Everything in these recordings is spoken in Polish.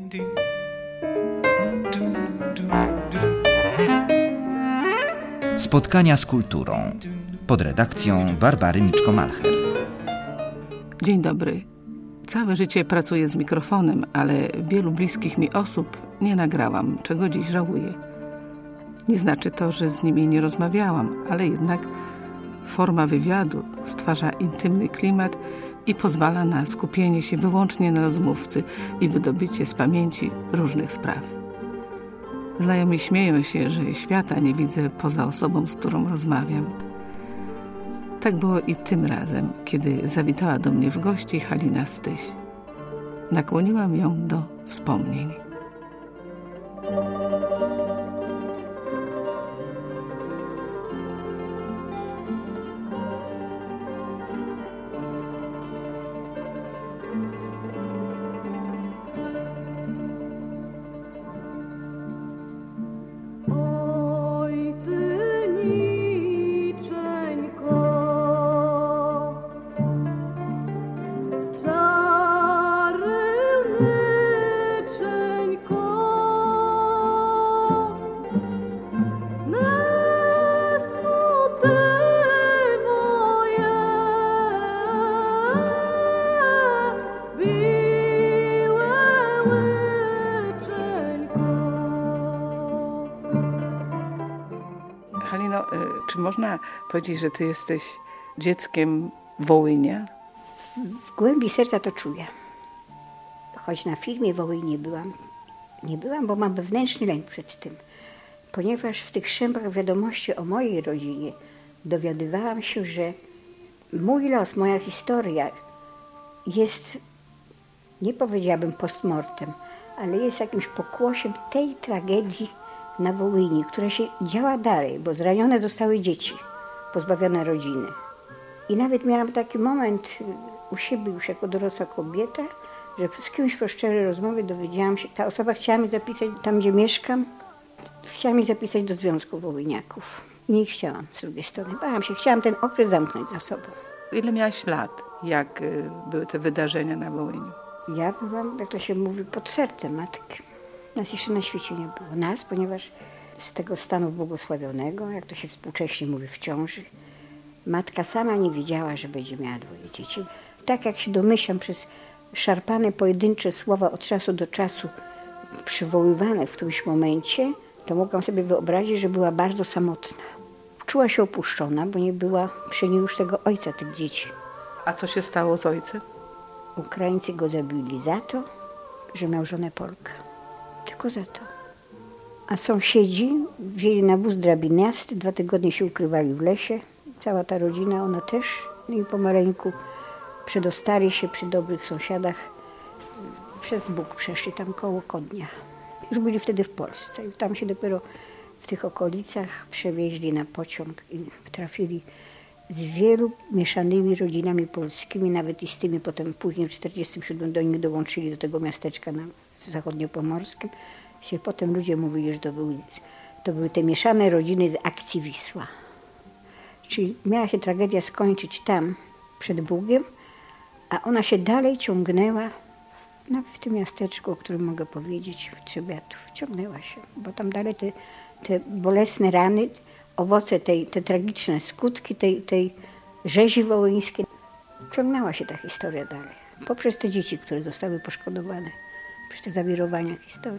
Spotkania z kulturą pod redakcją Barbary Miczko-Malcher. Dzień dobry. Całe życie pracuję z mikrofonem, ale wielu bliskich mi osób nie nagrałam, czego dziś żałuję. Nie znaczy to, że z nimi nie rozmawiałam, ale jednak forma wywiadu stwarza intymny klimat i pozwala na skupienie się wyłącznie na rozmówcy i wydobycie z pamięci różnych spraw. Znajomi śmieją się, że świata nie widzę poza osobą, z którą rozmawiam. Tak było i tym razem, kiedy zawitała do mnie w gości Halina Styś. Nakłoniłam ją do wspomnień. Halino, czy można powiedzieć, że ty jesteś dzieckiem Wołynia? W głębi serca to czuję. Choć na filmie Wołyń nie byłam, bo mam wewnętrzny lęk przed tym. Ponieważ w tych szępach wiadomości o mojej rodzinie dowiadywałam się, że mój los, moja historia jest, nie powiedziałabym postmortem, ale jest jakimś pokłosiem tej tragedii na Wołyniu, która się działa dalej, bo zranione zostały dzieci, pozbawione rodziny. I nawet miałam taki moment u siebie już jako dorosła kobieta, że z kimś po szczerej rozmowie dowiedziałam się, ta osoba chciała mi zapisać tam, gdzie mieszkam, chciała mi zapisać do Związku Wołyniaków. I nie chciałam z drugiej strony, bałam się, chciałam ten okres zamknąć za sobą. Ile miałaś lat, jak były te wydarzenia na Wołyniu? Ja byłam, jak to się mówi, pod sercem matki. Nas jeszcze na świecie nie było. Nas, ponieważ z tego stanu błogosławionego, jak to się współcześnie mówi, w ciąży, matka sama nie wiedziała, że będzie miała 2 dzieci. Tak jak się domyślam, przez szarpane pojedyncze słowa od czasu do czasu przywoływane w którymś momencie, to mogłam sobie wyobrazić, że była bardzo samotna. Czuła się opuszczona, bo nie była przy niej już tego ojca tych dzieci. A co się stało z ojcem? Ukraińcy go zabili za to, że miał żonę Polkę. Tylko za to. A sąsiedzi wzięli na wóz drabiniasty, 2 tygodnie się ukrywali w lesie. Cała ta rodzina, ona też. No i pomaleńku przedostali się przy dobrych sąsiadach. Przez Bóg przeszli tam koło Kodnia. Już byli wtedy w Polsce. I tam się dopiero w tych okolicach przewieźli na pociąg i trafili z wielu mieszanymi rodzinami polskimi, nawet i z tymi potem później w 1947 do nich dołączyli do tego miasteczka na zachodniopomorskim. Potem ludzie mówili, że to były te mieszane rodziny z akcji Wisła. Czyli miała się tragedia skończyć tam, przed Bugiem, a ona się dalej ciągnęła, nawet w tym miasteczku, o którym mogę powiedzieć, w Trzebiatów, ciągnęła się, bo tam dalej te bolesne rany, owoce te tragiczne skutki tej rzezi wołyńskiej, ciągnęła się ta historia dalej, poprzez te dzieci, które zostały poszkodowane, przez te zawirowania historii.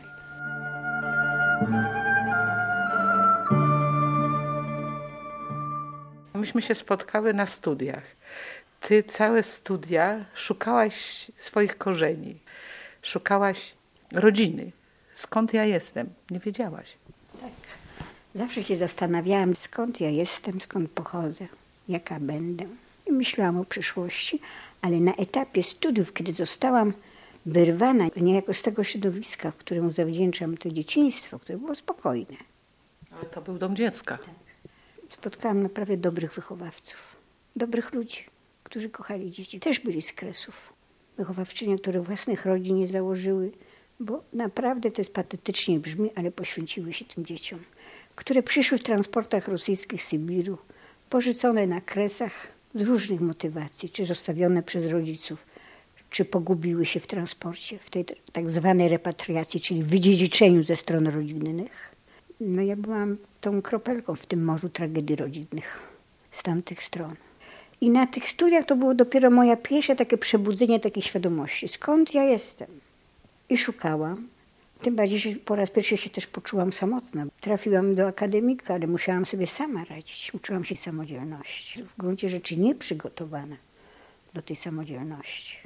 Myśmy się spotkały na studiach. Ty całe studia szukałaś swoich korzeni. Szukałaś rodziny. Skąd ja jestem? Nie wiedziałaś. Tak. Zawsze się zastanawiałam, skąd ja jestem, skąd pochodzę, jaka będę. I myślałam o przyszłości, ale na etapie studiów, kiedy zostałam wyrwana niejako z tego środowiska, któremu zawdzięczam to dzieciństwo, które było spokojne. Ale to był dom dziecka. Tak. Spotkałam naprawdę dobrych wychowawców, dobrych ludzi, którzy kochali dzieci. Też byli z Kresów. Wychowawczynie, które własnych rodzin nie założyły, bo naprawdę to jest patetycznie brzmi, ale poświęciły się tym dzieciom, które przyszły w transportach rosyjskich z Sybiru, porzucone na Kresach z różnych motywacji, czy zostawione przez rodziców, czy pogubiły się w transporcie, w tej tak zwanej repatriacji, czyli wydziedziczeniu ze stron rodzinnych. No ja byłam tą kropelką w tym morzu tragedii rodzinnych z tamtych stron. I na tych studiach to było dopiero moje pierwsze takie przebudzenie takiej świadomości. Skąd ja jestem? I szukałam. Tym bardziej, że po raz pierwszy się też poczułam samotna. Trafiłam do akademika, ale musiałam sobie sama radzić. Uczyłam się samodzielności. W gruncie rzeczy nieprzygotowana do tej samodzielności.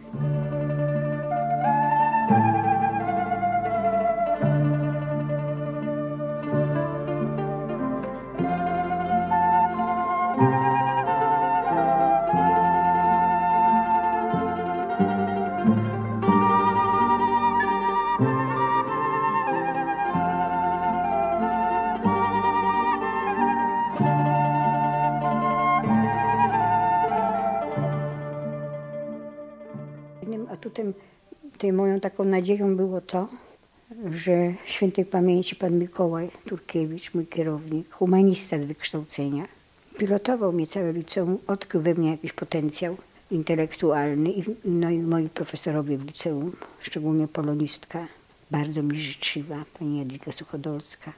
Atutem tej moją taką nadzieją było to, że świętej pamięci pan Mikołaj Turkiewicz, mój kierownik, humanista z wykształcenia, pilotował mnie całe liceum, odkrył we mnie jakiś potencjał intelektualny no i moi profesorowie w liceum, szczególnie polonistka, bardzo mi życzliwa, pani Jadwiga Suchodolska,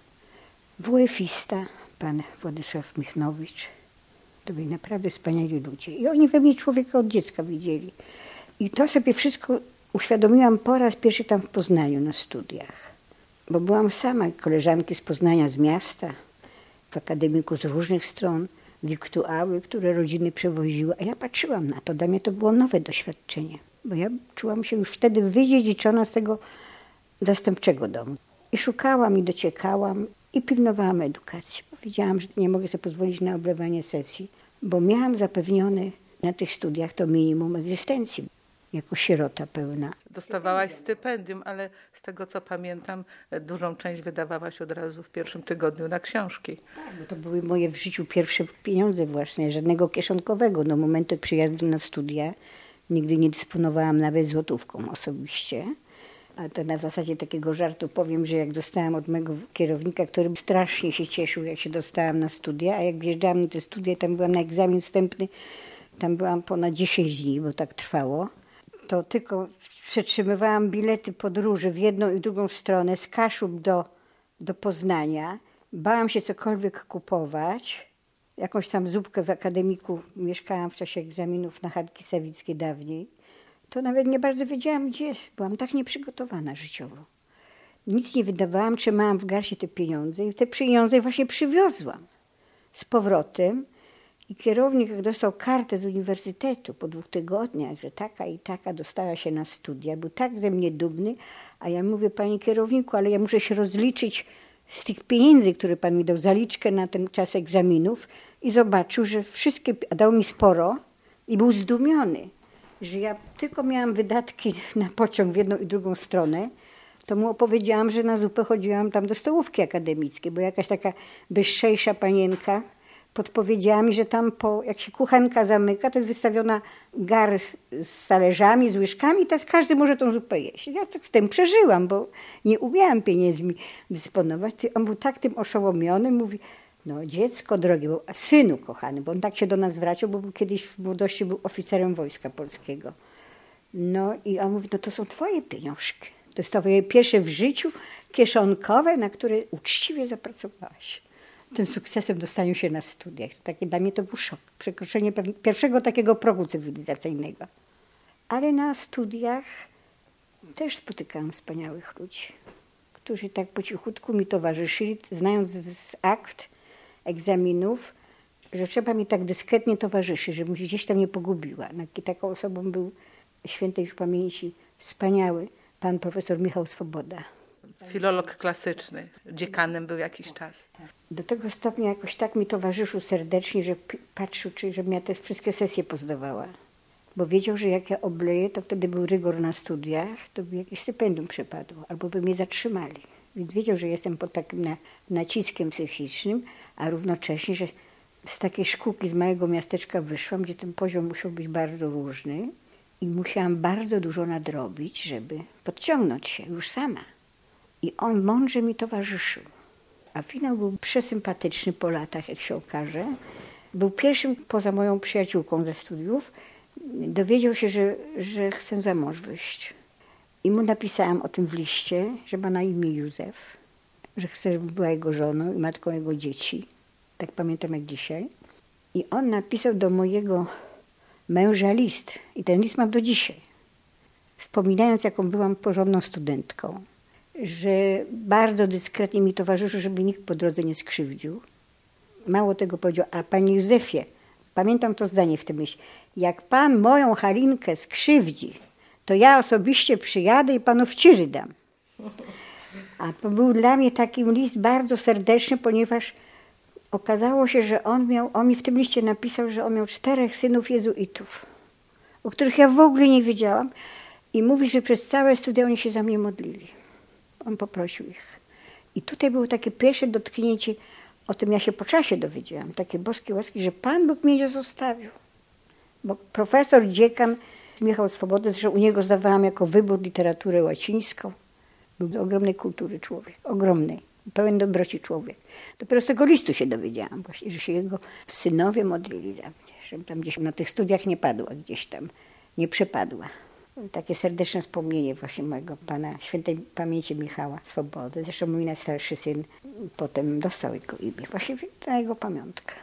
WF-ista, pan Władysław Michnowicz. To byli naprawdę wspaniali ludzie i oni we mnie człowieka od dziecka widzieli. I to sobie wszystko uświadomiłam po raz pierwszy tam w Poznaniu na studiach. Bo byłam sama, koleżanki z Poznania, z miasta, w akademiku z różnych stron, wiktuały, które rodziny przewoziły. A ja patrzyłam na to. Dla mnie to było nowe doświadczenie. Bo ja czułam się już wtedy wydziedziczona z tego zastępczego domu. I szukałam, i dociekałam, i pilnowałam edukacji. Bo wiedziałam, że nie mogę sobie pozwolić na oblewanie sesji, bo miałam zapewnione na tych studiach to minimum egzystencji. Jako sierota pełna. Dostawałaś stypendium, ale z tego co pamiętam, dużą część wydawałaś od razu w pierwszym tygodniu na książki. Tak, bo to były moje w życiu pierwsze pieniądze własne, żadnego kieszonkowego. Do momentu przyjazdu na studia nigdy nie dysponowałam nawet złotówką osobiście. A to na zasadzie takiego żartu powiem, że jak dostałam od mojego kierownika, który strasznie się cieszył, jak się dostałam na studia, a jak wjeżdżałam na te studia, tam byłam na egzamin wstępny, tam byłam ponad 10 dni, bo tak trwało. To tylko przetrzymywałam bilety podróży w jedną i drugą stronę z Kaszub do Poznania. Bałam się cokolwiek kupować. Jakąś tam zupkę w akademiku mieszkałam w czasie egzaminów na Chatki Sawickiej dawniej. To nawet nie bardzo wiedziałam gdzie. Byłam tak nieprzygotowana życiowo. Nic nie wydawałam, trzymałam w garści te pieniądze i te pieniądze właśnie przywiozłam z powrotem. I kierownik, jak dostał kartę z uniwersytetu po 2 tygodniach, że taka i taka dostała się na studia, był tak ze mnie dumny, a ja mówię, panie kierowniku, ale ja muszę się rozliczyć z tych pieniędzy, które pan mi dał, zaliczkę na ten czas egzaminów i zobaczył, że wszystkie, a dał mi sporo i był zdumiony, że ja tylko miałam wydatki na pociąg w jedną i drugą stronę, to mu opowiedziałam, że na zupę chodziłam tam do stołówki akademickiej, bo jakaś taka wyższejsza panienka podpowiedziała mi, że tam jak się kuchenka zamyka, to jest wystawiona gar z talerzami, z łyżkami, teraz każdy może tą zupę jeść. Ja tak z tym przeżyłam, bo nie umiałam pieniędzmi dysponować. On był tak tym oszołomiony, mówi, no dziecko drogie, synu kochany, bo on tak się do nas zwracał, bo kiedyś w młodości był oficerem Wojska Polskiego. No i on mówi, no to są twoje pieniążki. To jest twoje pierwsze w życiu kieszonkowe, na które uczciwie zapracowałaś. Tym sukcesem dostaniu się na studiach. Dla mnie to był szok. Przekroczenie pierwszego takiego progu cywilizacyjnego. Ale na studiach też spotykałam wspaniałych ludzi, którzy tak po cichutku mi towarzyszyli, znając z akt egzaminów, że trzeba mi tak dyskretnie towarzyszyć, żebym się gdzieś tam nie pogubiła. Taką osobą był świętej już pamięci wspaniały pan profesor Michał Swoboda. Filolog klasyczny, dziekanem był jakiś czas. Do tego stopnia jakoś tak mi towarzyszył serdecznie, że patrzył, żebym ja te wszystkie sesje pozdawała. Bo wiedział, że jak ja obleję, to wtedy był rygor na studiach, to by jakieś stypendium przepadło, albo by mnie zatrzymali. Więc wiedział, że jestem pod takim naciskiem psychicznym, a równocześnie, że z takiej szkółki, z małego miasteczka wyszłam, gdzie ten poziom musiał być bardzo różny i musiałam bardzo dużo nadrobić, żeby podciągnąć się już sama. I on mądrze mi towarzyszył. A finał był przesympatyczny po latach, jak się okaże. Był pierwszym, poza moją przyjaciółką ze studiów, dowiedział się, że chcę za mąż wyjść. I mu napisałam o tym w liście, że ma na imię Józef, że chcę, żeby była jego żoną i matką jego dzieci. Tak pamiętam jak dzisiaj. I on napisał do mojego męża list. I ten list mam do dzisiaj. Wspominając, jaką byłam porządną studentką. Że bardzo dyskretnie mi towarzyszył, żeby nikt po drodze nie skrzywdził. Mało tego powiedział, a panie Józefie, pamiętam to zdanie w tym myśli, jak pan moją Halinkę skrzywdzi, to ja osobiście przyjadę i panu w ciry dam. A to był dla mnie taki list bardzo serdeczny, ponieważ okazało się, że on mi w tym liście napisał, że on miał 4 synów jezuitów, o których ja w ogóle nie wiedziałam. I mówi, że przez całe studia oni się za mnie modlili. On poprosił ich. I tutaj było takie pierwsze dotknięcie, o tym ja się po czasie dowiedziałam, takie boskie łaski, że Pan Bóg mnie nie zostawił. Bo profesor, dziekan Michał Swobody, że u niego zdawałam jako wybór literaturę łacińską. Był ogromnej kultury człowiek, ogromnej, pełen dobroci człowiek. Dopiero z tego listu się dowiedziałam właśnie, że się jego synowie modlili za mnie, żebym tam gdzieś na tych studiach nie padła, gdzieś tam nie przepadła. Takie serdeczne wspomnienie właśnie mojego pana świętej pamięci Michała Swobody. Zresztą mój najstarszy syn potem dostał jego imię, właśnie na jego pamiątkę.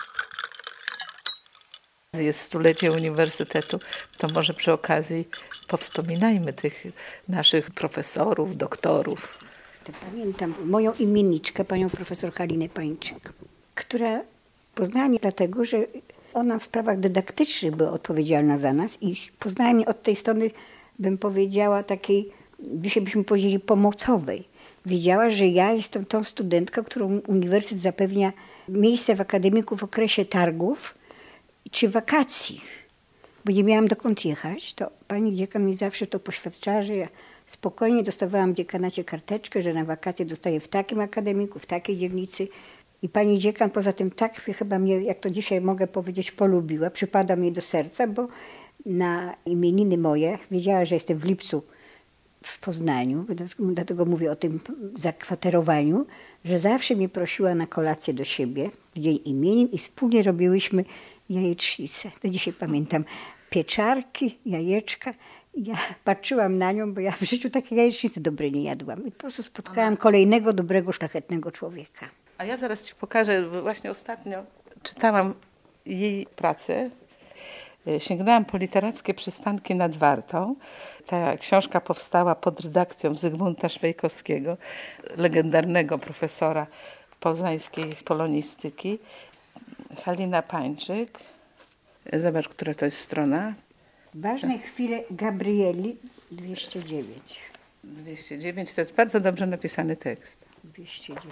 Jest 100-lecie uniwersytetu, to może przy okazji powspominajmy tych naszych profesorów, doktorów. To pamiętam moją imienniczkę, panią profesor Halinę Pańczyk, która poznała mnie dlatego, że ona w sprawach dydaktycznych była odpowiedzialna za nas i poznała mnie od tej strony, bym powiedziała, takiej, dzisiaj byśmy powiedzieli, pomocowej. Wiedziała, że ja jestem tą studentką, którą uniwersytet zapewnia miejsce w akademiku w okresie targów czy wakacji, bo nie miałam dokąd jechać, to pani dziekan mi zawsze to poświadczała, że ja spokojnie dostawałam w dziekanacie karteczkę, że na wakacje dostaję w takim akademiku, w takiej dzielnicy. I pani dziekan poza tym tak chyba mnie, jak to dzisiaj mogę powiedzieć, polubiła, przypada mi do serca, bo na imieniny moje wiedziała, że jestem w lipcu w Poznaniu, dlatego mówię o tym zakwaterowaniu, że zawsze mnie prosiła na kolację do siebie w dzień imienin i wspólnie robiłyśmy jajecznicę. Do dzisiaj pamiętam pieczarki, jajeczka. Ja patrzyłam na nią, bo ja w życiu takiej jajecznicy dobrej nie jadłam. I po prostu spotkałam kolejnego dobrego, szlachetnego człowieka. A ja zaraz ci pokażę, właśnie ostatnio czytałam jej pracę. Sięgnęłam po literackie przystanki nad Wartą. Ta książka powstała pod redakcją Zygmunta Szwejkowskiego, legendarnego profesora poznańskiej polonistyki. Halina Pańczyk. Zobacz, która to jest strona. Ważne chwile Gabrieli 209. 209 to jest bardzo dobrze napisany tekst. 209.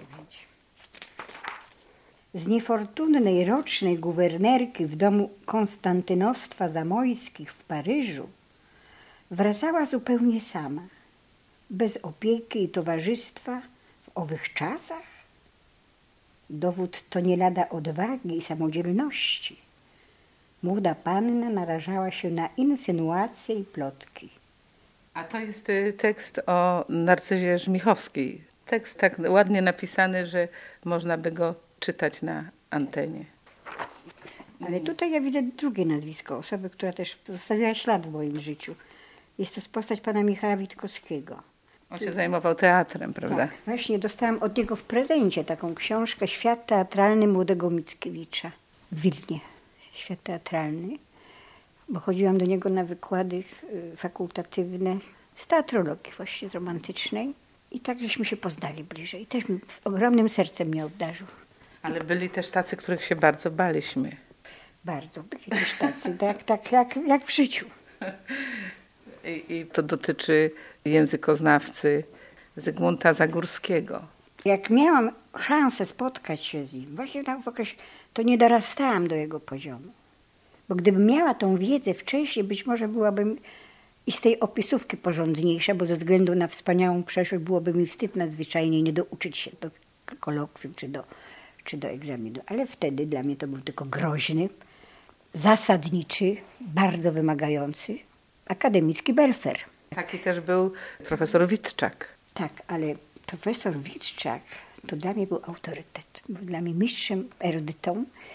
Z niefortunnej rocznej guwernerki w domu Konstantynostwa Zamojskich w Paryżu wracała zupełnie sama, bez opieki i towarzystwa w owych czasach. Dowód to nie lada odwagi i samodzielności. Młoda panna narażała się na insynuacje i plotki. A to jest tekst o Narcyzie Żmichowskiej. Tekst tak ładnie napisany, że można by go czytać na antenie. Ale tutaj ja widzę drugie nazwisko, osoby, która też zostawiła ślad w moim życiu. Jest to postać pana Michała Witkowskiego. On się zajmował teatrem, prawda? Tak, właśnie dostałam od niego w prezencie taką książkę Świat teatralny młodego Mickiewicza w Wilnie. Świat teatralny, bo chodziłam do niego na wykłady fakultatywne z teatrologii właśnie, z romantycznej. I tak żeśmy się poznali bliżej. Też ogromnym sercem mnie obdarzył. Ale byli też tacy, których się bardzo baliśmy. Bardzo, byli też tacy, jak w życiu. I to dotyczy językoznawcy Zygmunta Zagórskiego. Jak miałam szansę spotkać się z nim, właśnie tak w okresie, to nie dorastałam do jego poziomu. Bo gdybym miała tą wiedzę wcześniej, być może byłabym i z tej opisówki porządniejsza, bo ze względu na wspaniałą przeszłość byłoby mi wstyd nadzwyczajnie nie douczyć się do kolokwium czy do egzaminu. Ale wtedy dla mnie to był tylko groźny, zasadniczy, bardzo wymagający, akademicki belfer. Taki też był profesor Witczak. Tak, ale profesor Witczak to dla mnie był autorytet. Był dla mnie mistrzem erudytą,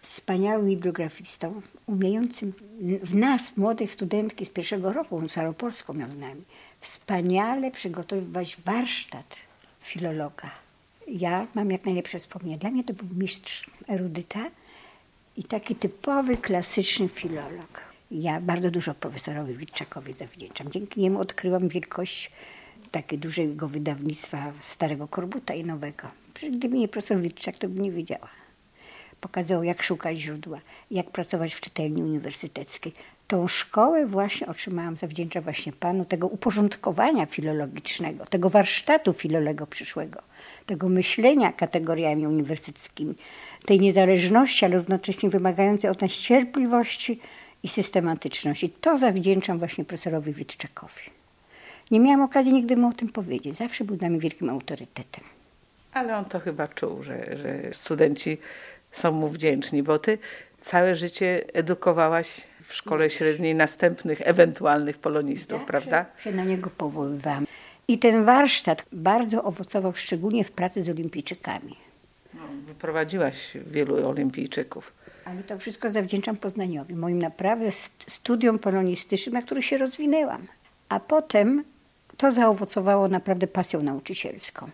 wspaniałym bibliografistą, umiejącym w nas, młodych studentki z pierwszego roku, Staropolską miał z nami, wspaniale przygotowywać warsztat filologa. Ja mam jak najlepsze wspomnienia. Dla mnie to był mistrz, erudyta i taki typowy, klasyczny filolog. Ja bardzo dużo profesorowi Witczakowi zawdzięczam. Dzięki niemu odkryłam wielkość takiego dużego wydawnictwa Starego Korbuta i Nowego. Przecież gdyby nie profesor Witczak, to bym nie wiedziała. Pokazał, jak szukać źródła, jak pracować w czytelni uniwersyteckiej. Tą szkołę właśnie otrzymałam, zawdzięczam właśnie panu, tego uporządkowania filologicznego, tego warsztatu filolego przyszłego, tego myślenia kategoriami uniwersyteckimi, tej niezależności, ale równocześnie wymagającej od nas cierpliwości i systematyczności. To zawdzięczam właśnie profesorowi Witczakowi. Nie miałam okazji nigdy mu o tym powiedzieć. Zawsze był dla mnie wielkim autorytetem. Ale on to chyba czuł, że studenci są mu wdzięczni, bo ty całe życie edukowałaś w szkole średniej następnych ewentualnych polonistów, prawda? Się na niego powoływałam. I ten warsztat bardzo owocował szczególnie w pracy z olimpijczykami. No, wyprowadziłaś wielu olimpijczyków. Ale to wszystko zawdzięczam Poznaniowi, moim naprawdę studiom polonistycznym, na których się rozwinęłam. A potem to zaowocowało naprawdę pasją nauczycielską.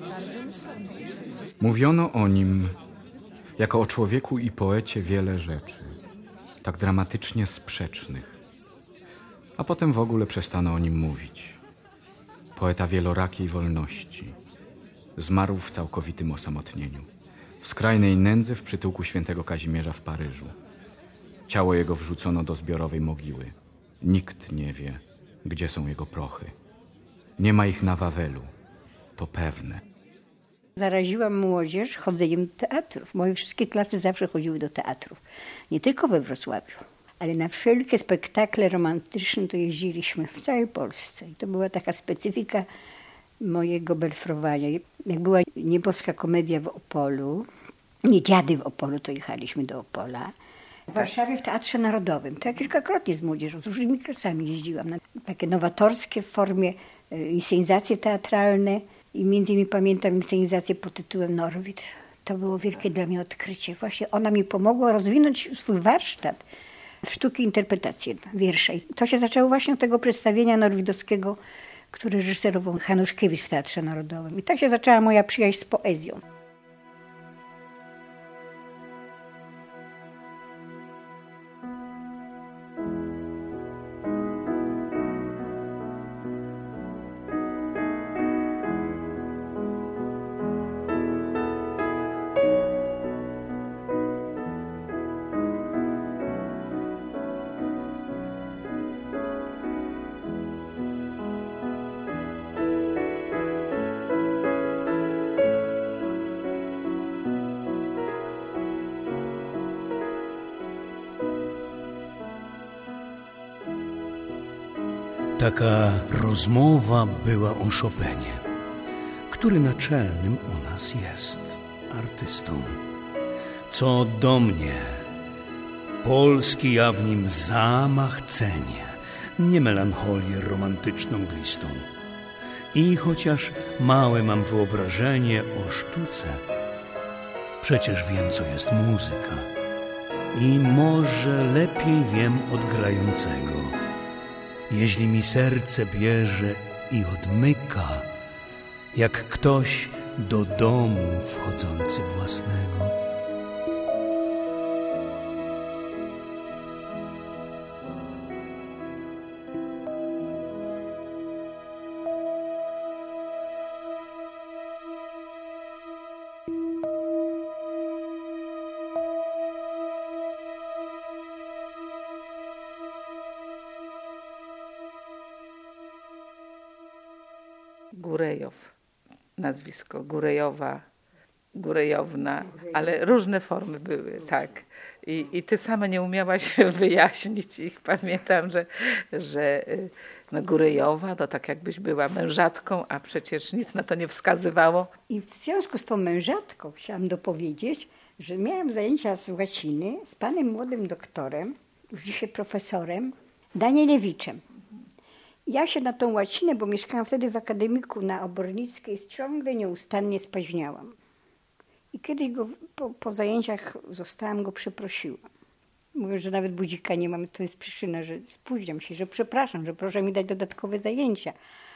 Mówiono o nim jako o człowieku i poecie wiele rzeczy, tak dramatycznie sprzecznych. A potem w ogóle przestano o nim mówić. Poeta wielorakiej wolności. Zmarł w całkowitym osamotnieniu. W skrajnej nędzy w przytułku świętego Kazimierza w Paryżu. Ciało jego wrzucono do zbiorowej mogiły. Nikt nie wie, gdzie są jego prochy. Nie ma ich na Wawelu. To pewne. Zaraziłam młodzież chodzeniem do teatrów. Moje wszystkie klasy zawsze chodziły do teatrów. Nie tylko we Wrocławiu, ale na wszelkie spektakle romantyczne to jeździliśmy w całej Polsce. I to była taka specyfika mojego belfrowania. Jak była nieboska komedia w Opolu, nie Dziady w Opolu, to jechaliśmy do Opola. W Warszawie w Teatrze Narodowym. To ja kilkakrotnie z młodzieżą, z różnymi klasami jeździłam na takie nowatorskie w formie inscenizacje teatralne. I między innymi pamiętam inscenizację pod tytułem Norwid. To było wielkie dla mnie odkrycie. Właśnie ona mi pomogła rozwinąć swój warsztat w sztuki interpretacji wiersza. I to się zaczęło właśnie od tego przedstawienia norwidowskiego, który reżyserował Hanuszkiewicz w Teatrze Narodowym. I tak się zaczęła moja przyjaźń z poezją. Taka rozmowa była o Chopinie, który naczelnym u nas jest artystą. Co do mnie, polski ja w nim zamach cenię, nie melancholię romantyczną glistą. I chociaż małe mam wyobrażenie o sztuce, przecież wiem, co jest muzyka. I może lepiej wiem od grającego, jeśli mi serce bierze i odmyka, jak ktoś do domu wchodzący własnego. Górejow, nazwisko Górejowa, Górejowna, ale różne formy były, tak. I ty sama nie umiałaś wyjaśnić ich. Pamiętam, że no Górejowa to tak jakbyś była mężatką, a przecież nic na to nie wskazywało. I w związku z tą mężatką chciałam dopowiedzieć, że miałam zajęcia z łaciny z panem młodym doktorem, już dzisiaj profesorem, Danielewiczem. Ja się na tą łacinę, bo mieszkałam wtedy w akademiku na Obornickiej, ciągle nieustannie spaźniałam. I kiedyś go po zajęciach zostałam, go przeprosiłam. Mówię, że nawet budzika nie mam, to jest przyczyna, że spóźniam się, że przepraszam, że proszę mi dać dodatkowe zajęcia.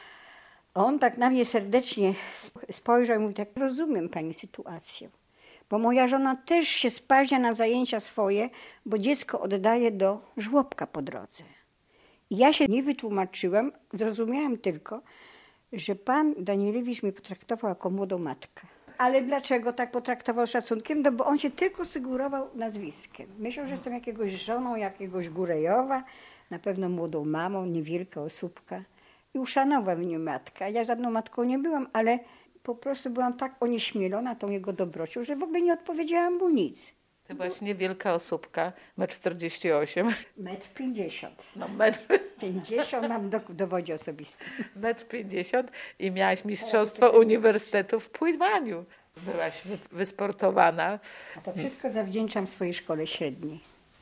A on tak na mnie serdecznie spojrzał i mówi, tak, rozumiem pani sytuację, bo moja żona też się spóźnia na zajęcia swoje, bo dziecko oddaje do żłobka po drodze. I ja się nie wytłumaczyłam, zrozumiałam tylko, że pan Danielewicz mnie potraktował jako młodą matkę. Ale dlaczego tak potraktował szacunkiem? No bo on się tylko sygurował nazwiskiem. Myślał, że jestem jakiegoś żoną, jakiegoś Górejowa, na pewno młodą mamą, niewielka osóbka. I uszanował mnie matka. Ja żadną matką nie byłam, ale po prostu byłam tak onieśmielona tą jego dobrocią, że w ogóle nie odpowiedziałam mu nic. Ty byłaś niewielka osóbka, 1,48 m. 1,50 m. No, 50 m mam w dowodzie osobistym. 1,50 m i miałaś mistrzostwo uniwersytetu w pływaniu. Byłaś wysportowana. A to wszystko zawdzięczam swojej szkole średniej.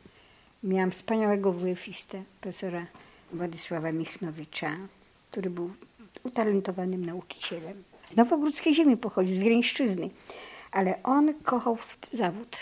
Miałam wspaniałego WF-istę, profesora Władysława Michnowicza, który był utalentowanym nauczycielem. Z Nowogródzkiej ziemi pochodzi, z Wileńszczyzny, ale on kochał zawód.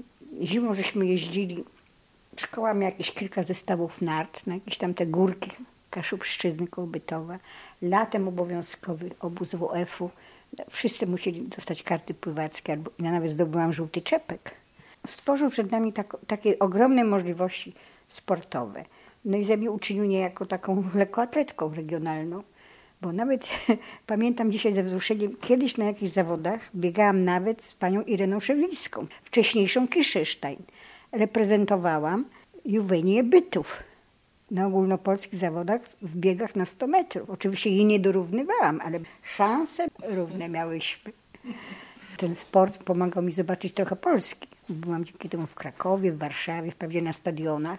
Zimą żeśmy jeździli, szkoła miała jakieś kilka zestawów nart, na jakieś tam te górki Kaszubszczyzny koło Bytowa. Latem obowiązkowy obóz WF-u. Wszyscy musieli dostać karty pływackie, albo ja nawet zdobyłam żółty czepek. Stworzył przed nami takie ogromne możliwości sportowe. No i ze mnie uczynił niejako taką lekkoatletką regionalną, bo nawet pamiętam dzisiaj ze wzruszeniem, kiedyś na jakichś zawodach biegałam nawet z panią Ireną Szewińską, wcześniejszą Kiszesztajn. Reprezentowałam Juwenię Bytów na ogólnopolskich zawodach w biegach na 100 metrów. Oczywiście jej nie dorównywałam, ale szanse równe miałyśmy. Ten sport pomagał mi zobaczyć trochę Polski. Byłam dzięki temu w Krakowie, w Warszawie, wprawdzie na stadionach,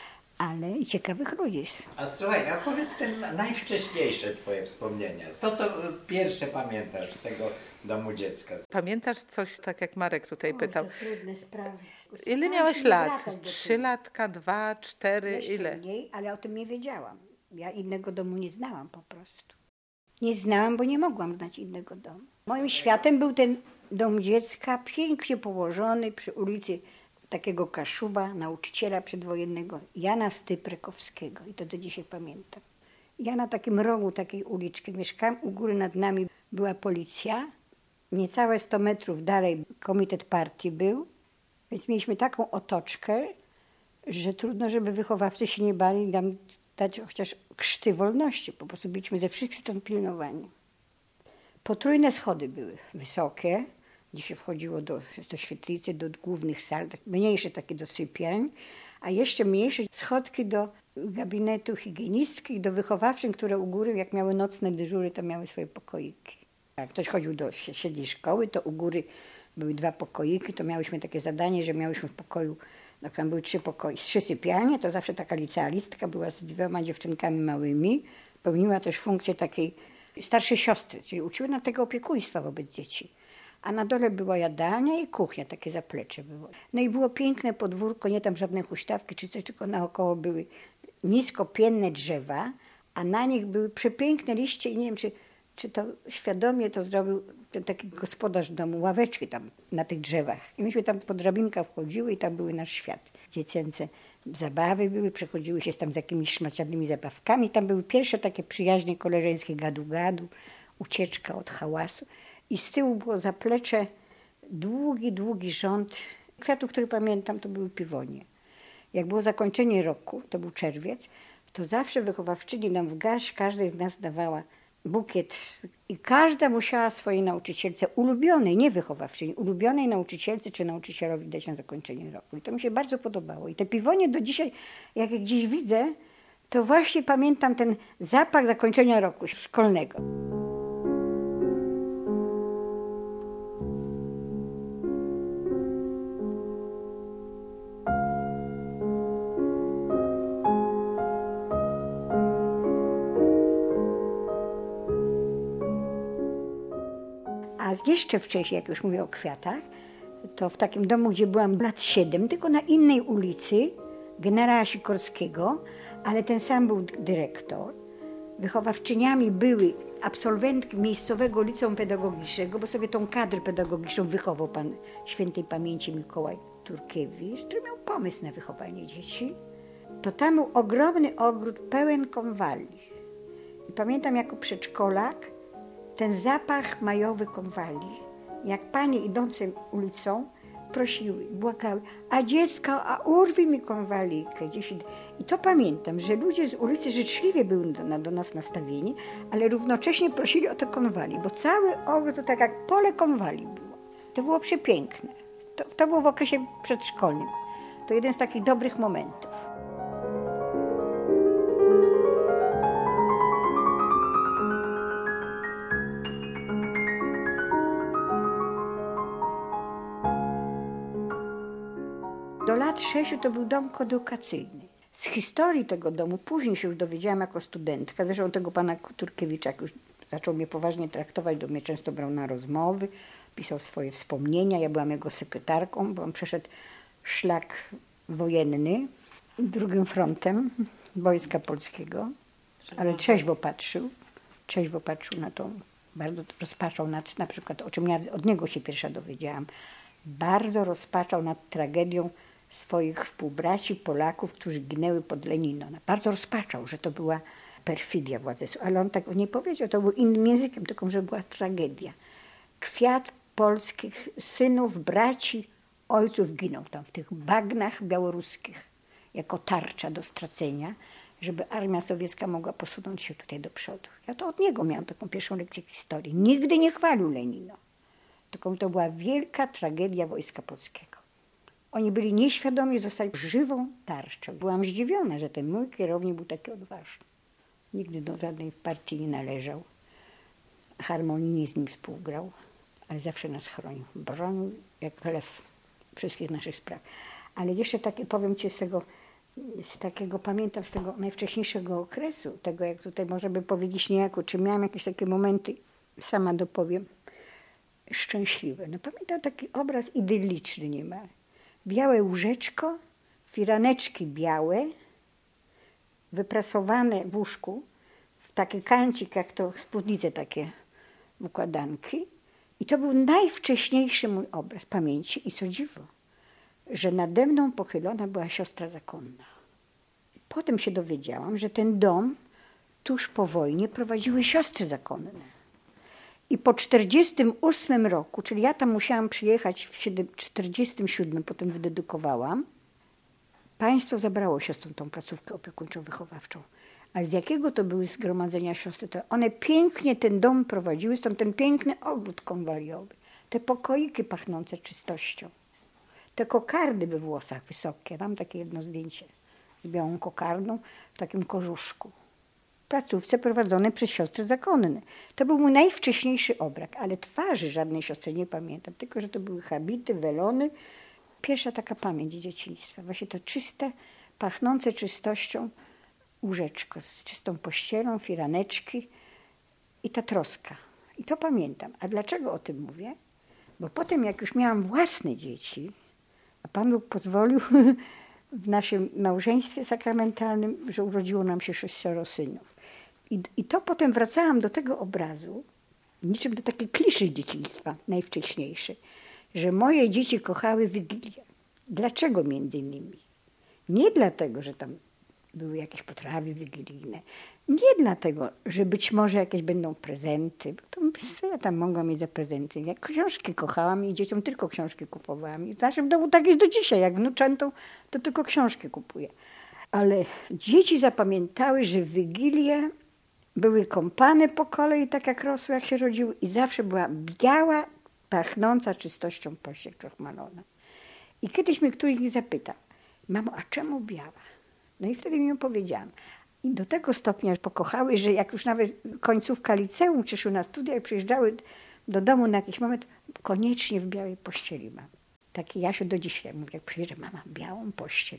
ale i ciekawych ludzi. A słuchaj, a powiedz te najwcześniejsze twoje wspomnienia. To, co pierwsze pamiętasz z tego domu dziecka. Pamiętasz coś, tak jak Marek tutaj pytał? To trudne sprawy. Ile miałaś lat? 3 latka, 2, 4, Jeszcze ile? mniej, ale o tym nie wiedziałam. Ja innego domu nie znałam po prostu. Nie znałam, bo nie mogłam znać innego domu. Moim światem był ten dom dziecka, pięknie położony przy ulicy takiego Kaszuba, nauczyciela przedwojennego, Jana Styprekowskiego. I to do dzisiaj pamiętam. Ja na takim rogu takiej uliczki mieszkałam. U góry nad nami była policja. Niecałe 100 metrów dalej komitet partii był. Więc mieliśmy taką otoczkę, że trudno, żeby wychowawcy się nie bali nam dać chociaż krzty wolności. Po prostu byliśmy ze wszystkich stron pilnowani. Potrójne schody były wysokie, gdzie się wchodziło do świetlicy, do głównych sal, mniejsze takie do sypialń, a jeszcze mniejsze schodki do gabinetu higienistki i do wychowawczych, które u góry, jak miały nocne dyżury, to miały swoje pokoiki. Jak ktoś chodził do średniej szkoły, to u góry były 2 pokoiki, to miałyśmy takie zadanie, że miałyśmy w pokoju, no tam były 3 pokoje, 3 sypialnie, to zawsze taka licealistka była z 2 dziewczynkami małymi, pełniła też funkcję takiej starszej siostry, czyli uczyły nam tego opiekuństwa wobec dzieci. A na dole była jadalnia i kuchnia, takie zaplecze było. No i było piękne podwórko, nie tam żadne huśtawki czy coś, tylko naokoło były nisko pienne drzewa, a na nich były przepiękne liście i nie wiem, czy to świadomie to zrobił ten taki gospodarz domu, ławeczki tam na tych drzewach. I myśmy tam po drabinkach wchodziły i tam były nasz świat. Dziecięce zabawy były, przechodziły się tam z jakimiś szmacianymi zabawkami. Tam były pierwsze takie przyjaźnie koleżeńskie gadu-gadu, ucieczka od hałasu. I z tyłu było zaplecze, długi rząd kwiatów, który pamiętam, to były piwonie. Jak było zakończenie roku, to był czerwiec, to zawsze wychowawczyni nam w garść każdej z nas dawała bukiet i każda musiała swojej nauczycielce ulubionej, nie wychowawczyni, ulubionej nauczycielce czy nauczycielowi dać na zakończenie roku. I to mi się bardzo podobało. I te piwonie do dzisiaj, jak je gdzieś widzę, to właśnie pamiętam ten zapach zakończenia roku szkolnego. A jeszcze wcześniej, jak już mówię o kwiatach, to w takim domu, gdzie byłam lat 7, tylko na innej ulicy, generała Sikorskiego, ale ten sam był dyrektor. Wychowawczyniami były absolwentki miejscowego liceum pedagogicznego, bo sobie tą kadrę pedagogiczną wychował pan świętej pamięci Mikołaj Turkiewicz, który miał pomysł na wychowanie dzieci, to tam był ogromny ogród pełen konwali. I pamiętam jako przedszkolak ten zapach majowy konwali. Jak panie idące ulicą prosiły, błagały, a dziecko, a urwij mi konwalikę. I to pamiętam, że ludzie z ulicy życzliwie byli do nas nastawieni, ale równocześnie prosili o te konwali, bo cały ogród to tak jak pole konwali było. To było przepiękne. To było w okresie przedszkolnym. To jeden z takich dobrych momentów. Do lat 6 to był dom koedukacyjny. Z historii tego domu później się już dowiedziałam jako studentka. Zresztą tego pana Turkiewicza, jak już zaczął mnie poważnie traktować, do mnie często brał na rozmowy, pisał swoje wspomnienia. Ja byłam jego sekretarką, bo on przeszedł szlak wojenny drugim frontem Wojska Polskiego, ale trzeźwo patrzył na to, bardzo rozpaczał nad, na przykład, o czym ja od niego się pierwsza dowiedziałam, bardzo rozpaczał nad tragedią swoich współbraci Polaków, którzy ginęły pod Leninem. Bardzo rozpaczał, że to była perfidia władzy, ale on tak nie powiedział, to był innym językiem, tylko że była tragedia. Kwiat polskich synów, braci, ojców ginął tam w tych bagnach białoruskich jako tarcza do stracenia, żeby armia sowiecka mogła posunąć się tutaj do przodu. Ja to od niego miałam taką pierwszą lekcję historii. Nigdy nie chwalił Lenina, tylko to była wielka tragedia Wojska Polskiego. Oni byli nieświadomi, zostali żywą tarczą. Byłam zdziwiona, że ten mój kierownik był taki odważny. Nigdy do żadnej partii nie należał. Harmonijnie z nim współgrał, ale zawsze nas chronił. Bronił jak lew wszystkich naszych spraw. Ale jeszcze takie, powiem ci pamiętam z tego najwcześniejszego okresu, tego jak tutaj może by powiedzieć niejako, czy miałam jakieś takie momenty, sama dopowiem, szczęśliwe. No pamiętam taki obraz idylliczny niemal. Białe łóżeczko, firaneczki białe, wyprasowane w łóżku, w taki kancik, jak to spódnice takie układanki. I to był najwcześniejszy mój obraz pamięci. I co dziwo, że nade mną pochylona była siostra zakonna. Potem się dowiedziałam, że ten dom tuż po wojnie prowadziły siostry zakonne. I po 1948 roku, czyli ja tam musiałam przyjechać w 1947, potem wydedukowałam, państwo zabrało siostrom tą placówkę opiekuńczo-wychowawczą. Ale z jakiego to były zgromadzenia siostry? To one pięknie ten dom prowadziły, stąd ten piękny ogród konwaliowy, te pokoiki pachnące czystością, te kokardy we włosach wysokie. Mam takie jedno zdjęcie z białą kokardą w takim kożuszku. Placówce prowadzonej przez siostry zakonne. To był mój najwcześniejszy obraz, ale twarzy żadnej siostry nie pamiętam, tylko że to były habity, welony. Pierwsza taka pamięć dzieciństwa. Właśnie to czyste, pachnące czystością łóżeczko z czystą pościelą, firaneczki i ta troska. I to pamiętam. A dlaczego o tym mówię? Bo potem jak już miałam własne dzieci, a Pan Bóg pozwolił w naszym małżeństwie sakramentalnym, że urodziło nam się 6 synów. I to potem wracałam do tego obrazu, niczym do takiej kliszy dzieciństwa najwcześniejszej, że moje dzieci kochały Wigilię. Dlaczego między innymi? Nie dlatego, że tam były jakieś potrawy wigilijne. Nie dlatego, że być może jakieś będą prezenty. Bo to co ja tam mogłam mieć za prezenty? Ja książki kochałam i dzieciom tylko książki kupowałam. I w naszym domu tak jest do dzisiaj. Jak wnuczętom, to tylko książki kupuję. Ale dzieci zapamiętały, że w Wigilię były kąpane po kolei, tak jak rosły, jak się rodziły. I zawsze była biała, pachnąca czystością pościel krochmalona. I kiedyś mnie któryś mi zapytał, mamo, a czemu biała? No i wtedy mi opowiedziałam. I do tego stopnia pokochały, że jak już nawet końcówka liceum, czy szły na studia i przyjeżdżały do domu na jakiś moment, koniecznie w białej pościeli mam. Taki Jasiu do dzisiaj mówi, jak przyjeżdża, mama, białą pościel.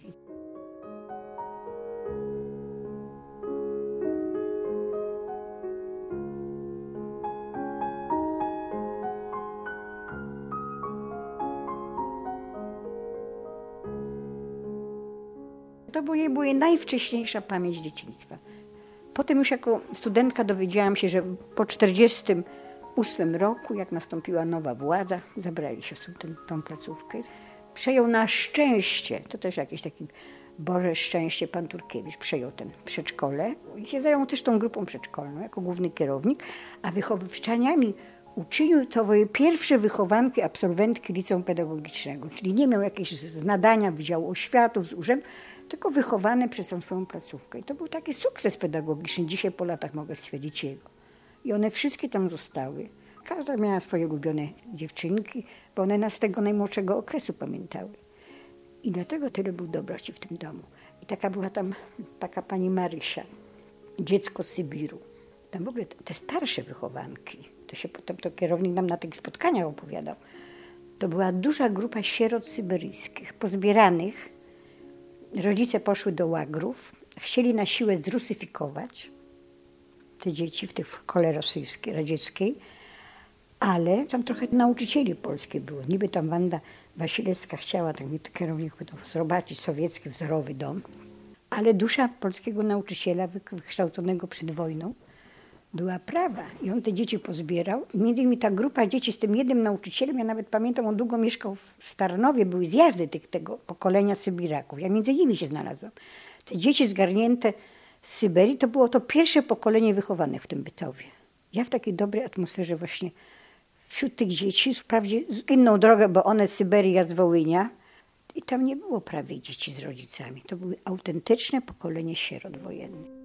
To była najwcześniejsza pamięć dzieciństwa. Potem już jako studentka dowiedziałam się, że po 1948 roku, jak nastąpiła nowa władza, zabrali siostrą tą placówkę. Przejął na szczęście, to też jakieś takie Boże szczęście, pan Turkiewicz przejął ten przedszkole i się zajął też tą grupą przedszkolną jako główny kierownik, a wychowywczyniami uczynił to pierwsze wychowanki, absolwentki liceum pedagogicznego, czyli nie miał jakiegoś nadania Wydziału Oświatów z urzędu, tylko wychowane przez tą swoją placówkę. I to był taki sukces pedagogiczny, dzisiaj po latach mogę stwierdzić jego. I one wszystkie tam zostały. Każda miała swoje ulubione dziewczynki, bo one nas z tego najmłodszego okresu pamiętały. I dlatego tyle był dobroci w tym domu. I była tam taka pani Marysia, dziecko z Sybiru. Tam w ogóle te starsze wychowanki, to się potem to kierownik nam na tych spotkaniach opowiadał. To była duża grupa sierot syberyjskich, pozbieranych. Rodzice poszły do łagrów, chcieli na siłę zrusyfikować te dzieci w tej szkole rosyjskiej, radzieckiej, ale tam trochę nauczycieli polskie było. Niby tam Wanda Wasilewska chciała, tak mi kierownik powiedział, zobaczyć sowiecki wzorowy dom, ale dusza polskiego nauczyciela wykształconego przed wojną była prawa i on te dzieci pozbierał. Między innymi ta grupa dzieci z tym jednym nauczycielem, ja nawet pamiętam, on długo mieszkał w Staranowie, były zjazdy tego pokolenia Sybiraków. Ja między nimi się znalazłam. Te dzieci zgarnięte z Syberii, to było to pierwsze pokolenie wychowane w tym Bytowie. Ja w takiej dobrej atmosferze właśnie wśród tych dzieci, wprawdzie inną drogę, bo one z Syberii, ja z Wołynia, i tam nie było prawie dzieci z rodzicami. To były autentyczne pokolenie sierot wojennych.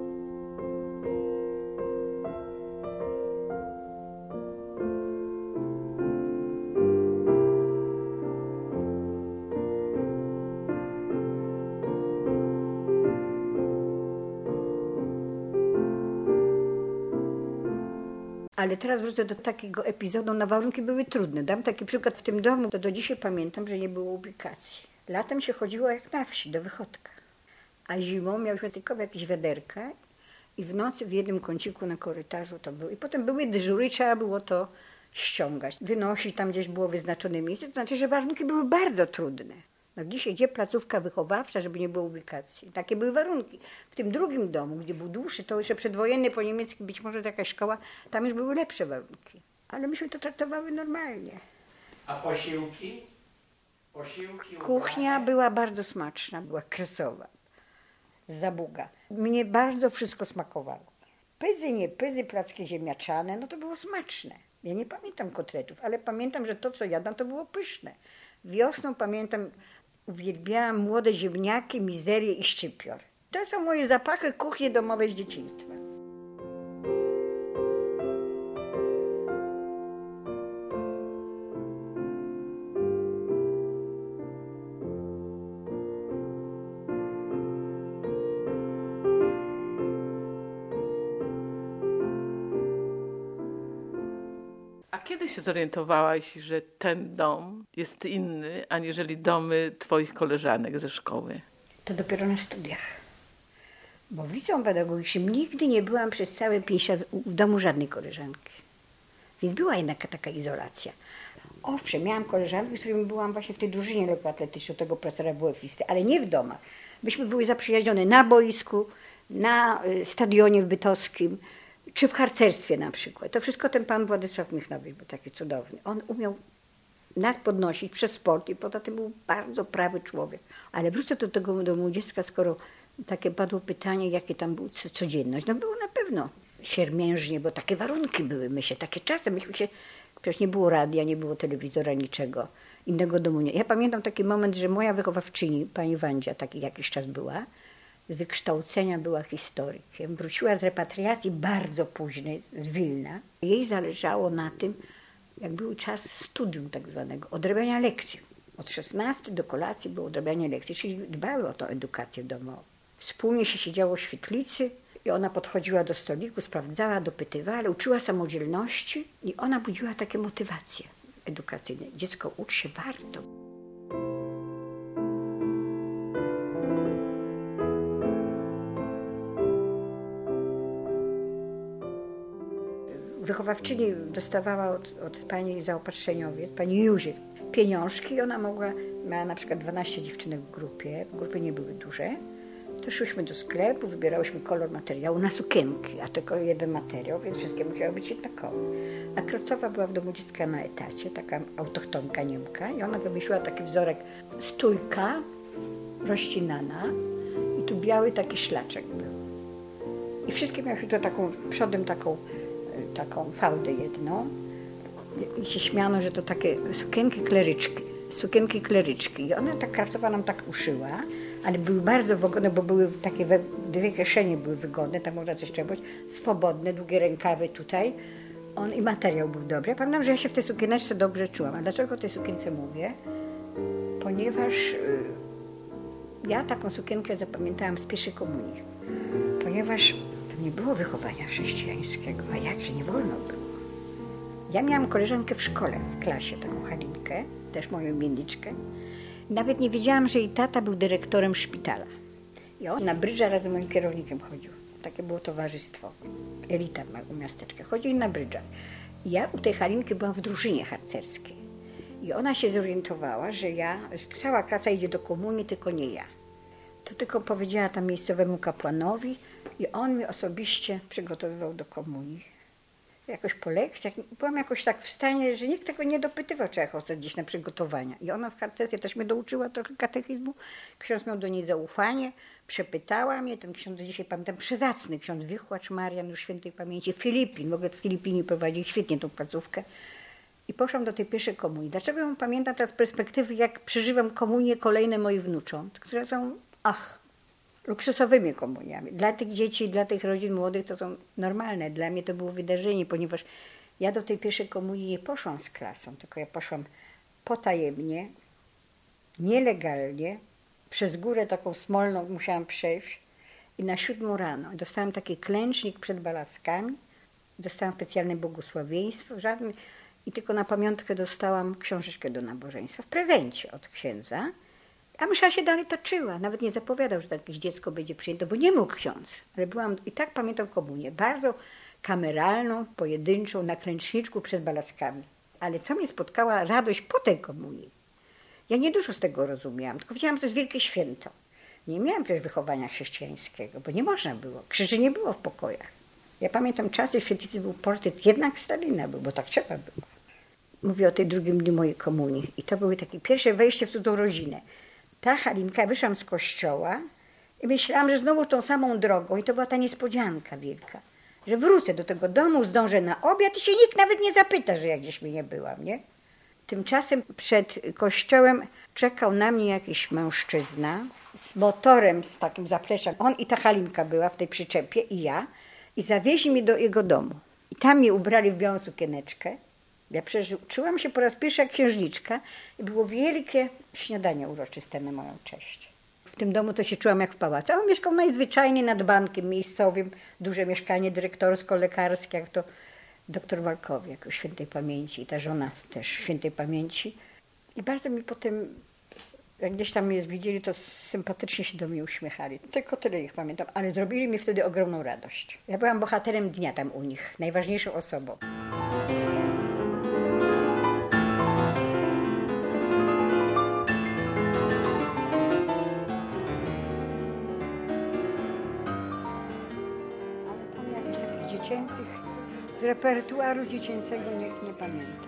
Ale teraz wrócę do takiego epizodu, warunki były trudne. Dam taki przykład w tym domu, to do dzisiaj pamiętam, że nie było ubikacji. Latem się chodziło jak na wsi, do wychodka. A zimą miałyśmy tylko jakieś wiaderka i w nocy w jednym kąciku na korytarzu to było. I potem były dyżury, trzeba było to ściągać, wynosić tam gdzieś było wyznaczone miejsce. To znaczy, że warunki były bardzo trudne. No dzisiaj gdzie placówka wychowawcza, żeby nie było ubikacji? Takie były warunki. W tym drugim domu, gdzie był dłuższy, to jeszcze przedwojenny, po niemiecki, być może jakaś szkoła, tam już były lepsze warunki. Ale myśmy to traktowały normalnie. A posiłki? Kuchnia była bardzo smaczna, była kresowa, z Zabuga. Mnie bardzo wszystko smakowało. Pyzy, nie pyzy, placki ziemniaczane, no to było smaczne. Ja nie pamiętam kotletów, ale pamiętam, że to, co jadłam, to było pyszne. Wiosną pamiętam, uwielbiałam młode ziemniaki, mizerię i szczypior. To są moje zapachy kuchni domowej z dzieciństwa. A kiedy się zorientowałaś, że ten dom jest inny, aniżeli domy twoich koleżanek ze szkoły? To dopiero na studiach. Bo w liceum pedagogicznym nigdy nie byłam przez całe 5 lat w domu żadnej koleżanki. Więc była jednak taka izolacja. Owszem, miałam koleżanki, z którymi byłam właśnie w tej drużynie lekkoatletycznej, tego profesora WF-isty, ale nie w domach. Myśmy były zaprzyjaźnione na boisku, na stadionie w Bytowskim, czy w harcerstwie na przykład. To wszystko ten pan Władysław Michnowicz był taki cudowny. On umiał nas podnosić przez sport i poza tym był bardzo prawy człowiek. Ale wrócę do tego domu dziecka, skoro takie padło pytanie, jakie tam była codzienność. No było na pewno siermiężnie, bo takie warunki były, takie czasy. Przecież nie było radia, nie było telewizora, niczego. Innego domu nie. Ja pamiętam taki moment, że moja wychowawczyni, pani Wandzia, taki jakiś czas była, z wykształcenia była historykiem. Wróciła z repatriacji bardzo późnej, z Wilna. Jej zależało na tym, jak był czas studium tak zwanego, odrabiania lekcji. Od 16 do kolacji było odrabianie lekcji, czyli dbały o tą edukację domową. Wspólnie się siedziało w świetlicy i ona podchodziła do stoliku, sprawdzała, dopytywała, ale uczyła samodzielności i ona budziła takie motywacje edukacyjne. Dziecko, ucz się, warto. Wychowawczyni dostawała od pani zaopatrzeniowiec, pani Józy, pieniążki i ona miała na przykład 12 dziewczynek w grupie nie były duże, To szłyśmy do sklepu, wybierałyśmy kolor materiału na sukienki, a tylko jeden materiał, więc wszystkie musiały być jednakowe. A Kracowa była w domu dziecka na etacie, taka autochtonka Niemka i ona wymyśliła taki wzorek stójka rozcinana i tu biały taki szlaczek był. I wszystkie miały to taką, przodem taką fałdę jedną i się śmiano, że to takie sukienki kleryczki. I ona, ta Kracowa nam tak uszyła, ale były bardzo wygodne, bo były takie dwie kieszenie były wygodne, tam można coś trzeba, swobodne, długie rękawy tutaj. I materiał był dobry. Ja pamiętam, że ja się w tej sukieneczce dobrze czułam. A dlaczego o tej sukience mówię? Ponieważ ja taką sukienkę zapamiętałam z pierwszej komunii. Ponieważ to nie było wychowania chrześcijańskiego, a jakże nie wolno było. Ja miałam koleżankę w szkole, w klasie, taką Halinkę, też moją imienniczkę. Nawet nie wiedziałam, że jej tata był dyrektorem szpitala. I on na brydża razem z moim kierownikiem chodził. Takie było towarzystwo. Elita u miasteczka. Chodzili na brydża. I ja u tej Halinki byłam w drużynie harcerskiej. I ona się zorientowała, że cała klasa idzie do komunii, tylko nie ja. To tylko powiedziała tam miejscowemu kapłanowi i on mnie osobiście przygotowywał do komunii. Jakoś po lekcjach, byłam jakoś tak w stanie, że nikt tego nie dopytywał, czy ja chodzę gdzieś na przygotowania. I ona w harcerstwie też mnie douczyła trochę katechizmu. Ksiądz miał do niej zaufanie, przepytała mnie. Ten ksiądz, do dzisiaj pamiętam, przezacny ksiądz Wychłacz Marian, już świętej pamięci, Filipin. W ogóle w Filipinie prowadził świetnie tą placówkę. I poszłam do tej pierwszej komunii. Dlaczego ją pamiętam teraz z perspektywy, jak przeżywam komunie kolejne moich wnucząt, które są, luksusowymi komuniami. Dla tych dzieci, dla tych rodzin młodych to są normalne. Dla mnie to było wydarzenie, ponieważ ja do tej pierwszej komunii nie poszłam z klasą, tylko ja poszłam potajemnie, nielegalnie, przez górę taką smolną musiałam przejść i na 7 rano dostałam taki klęcznik przed balaskami, dostałam specjalne błogosławieństwo, i tylko na pamiątkę dostałam książeczkę do nabożeństwa w prezencie od księdza. A msza się dalej toczyła. Nawet nie zapowiadał, że jakieś dziecko będzie przyjęte, bo nie mógł ksiądz. Ale byłam, i tak pamiętam komunię, bardzo kameralną, pojedynczą, na klęczniczku przed balaskami. Ale co mnie spotkała radość po tej komunii. Ja nie dużo z tego rozumiałam, tylko wiedziałam, że to jest wielkie święto. Nie miałam też wychowania chrześcijańskiego, bo nie można było. Krzyży nie było w pokojach. Ja pamiętam czasy, w świetlicy był portret, jednak Stalina był, bo tak trzeba było. Mówię o tej drugim dniu mojej komunii. I to były takie pierwsze wejście w cudzą rodzinę. Ta Halinka, wyszłam z kościoła i myślałam, że znowu tą samą drogą, i to była ta niespodzianka wielka, że wrócę do tego domu, zdążę na obiad i się nikt nawet nie zapyta, że ja gdzieś nie byłam, nie? Tymczasem przed kościołem czekał na mnie jakiś mężczyzna z motorem, z takim zapleczem. On i ta Halinka była w tej przyczepie i ja, i zawieźli mnie do jego domu. I tam mnie ubrali w białą sukieneczkę. Ja czułam się po raz pierwszy jak księżniczka i było wielkie śniadanie uroczyste na moją cześć. W tym domu to się czułam jak w pałacu. A on mieszkał najzwyczajniej nad bankiem miejscowym, duże mieszkanie dyrektorsko-lekarskie, jak to doktor Walkowiak, o świętej pamięci, i ta żona też świętej pamięci. I bardzo mi potem, jak gdzieś tam mnie widzieli, to sympatycznie się do mnie uśmiechali. Tylko tyle ich pamiętam, ale zrobili mi wtedy ogromną radość. Ja byłam bohaterem dnia tam u nich, najważniejszą osobą. Z repertuaru dziecięcego nie pamiętam.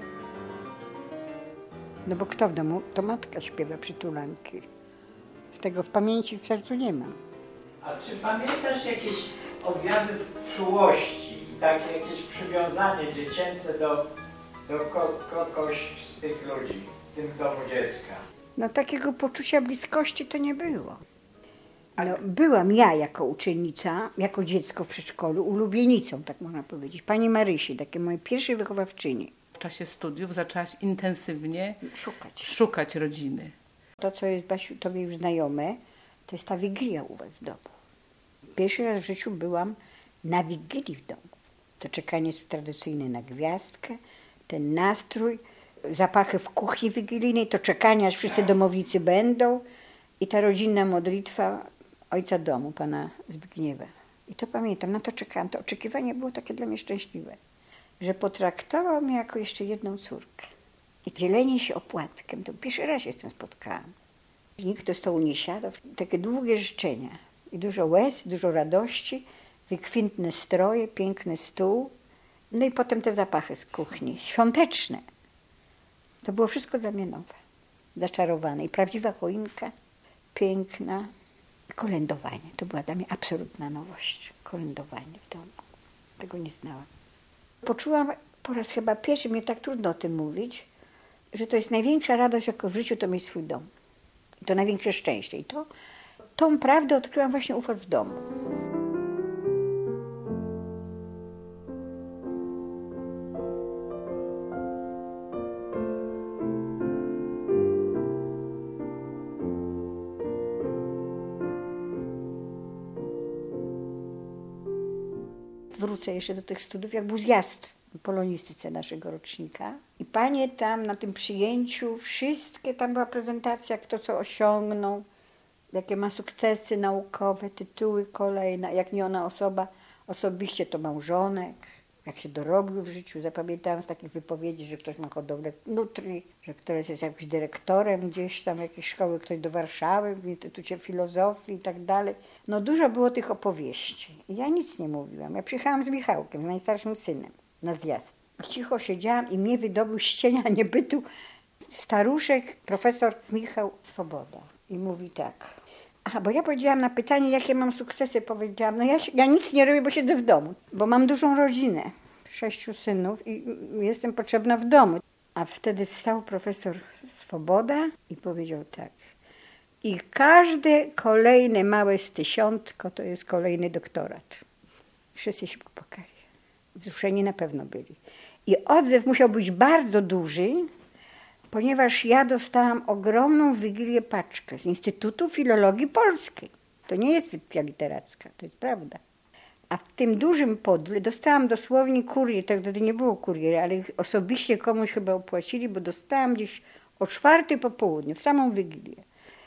No bo kto w domu? To matka śpiewa przytulanki. Tego w pamięci w sercu nie mam. A czy pamiętasz jakieś objawy czułości i takie jakieś przywiązanie dziecięce do kogoś z tych ludzi w tym domu dziecka? No takiego poczucia bliskości to nie było. No, byłam ja jako uczennica, jako dziecko w przedszkolu, ulubienicą, tak można powiedzieć, pani Marysi, takiej mojej pierwszej wychowawczyni. W czasie studiów zaczęłaś intensywnie szukać rodziny. To, co jest, Basiu, tobie już znajome, to jest ta Wigilia u was w domu. Pierwszy raz w życiu byłam na Wigilii w domu. To czekanie jest tradycyjne na gwiazdkę, ten nastrój, zapachy w kuchni wigilijnej, to czekanie, aż wszyscy domownicy będą i ta rodzinna modlitwa ojca domu, pana Zbigniewa. I to pamiętam, na to czekałam. To oczekiwanie było takie dla mnie szczęśliwe, że potraktował mnie jako jeszcze jedną córkę. I dzielenie się opłatkiem, to pierwszy raz się z tym spotkałam. Nikt do stołu nie siadał, takie długie życzenia. I dużo łez, dużo radości, wykwintne stroje, piękny stół. No i potem te zapachy z kuchni, świąteczne. To było wszystko dla mnie nowe, zaczarowane. I prawdziwa choinka, piękna. Kolędowanie, to była dla mnie absolutna nowość. Kolędowanie w domu. Tego nie znałam. Poczułam po raz chyba pierwszy, mnie tak trudno o tym mówić, że to jest największa radość, jaką w życiu, to mieć swój dom. I to największe szczęście. I tą prawdę odkryłam właśnie ówczes w domu. Wrócę jeszcze do tych studiów, jak był zjazd w polonistyce naszego rocznika. I panie tam na tym przyjęciu, wszystkie, tam była prezentacja, kto co osiągnął, jakie ma sukcesy naukowe, tytuły kolejne, jak nie ona osoba, osobiście to małżonek, jak się dorobił w życiu. Zapamiętałam z takich wypowiedzi, że ktoś ma hodowlę nutrii, że ktoś jest jakimś dyrektorem gdzieś tam jakiejś szkoły, ktoś do Warszawy w Instytucie Filozofii i tak dalej. No dużo było tych opowieści. I ja nic nie mówiłam. Ja przyjechałam z Michałkiem, z najstarszym synem, na zjazd. Cicho siedziałam i mnie wydobył z cienia niebytu staruszek, profesor Michał Swoboda. I mówi tak. Aha, bo ja powiedziałam na pytanie, jakie mam sukcesy, powiedziałam, no ja nic nie robię, bo siedzę w domu, bo mam dużą rodzinę, 6 synów i jestem potrzebna w domu. A wtedy wstał profesor Swoboda i powiedział tak. I każde kolejne małe stysiątko to jest kolejny doktorat. Wszyscy się popłakali. Wzruszeni na pewno byli. I odzew musiał być bardzo duży, ponieważ ja dostałam ogromną w Wigilię paczkę z Instytutu Filologii Polskiej. To nie jest fikcja literacka, to jest prawda. A w tym dużym podle dostałam dosłownie kurier, tak wtedy nie było kuriera, ale osobiście komuś chyba opłacili, bo dostałam gdzieś o 4 po południu, w samą Wigilię.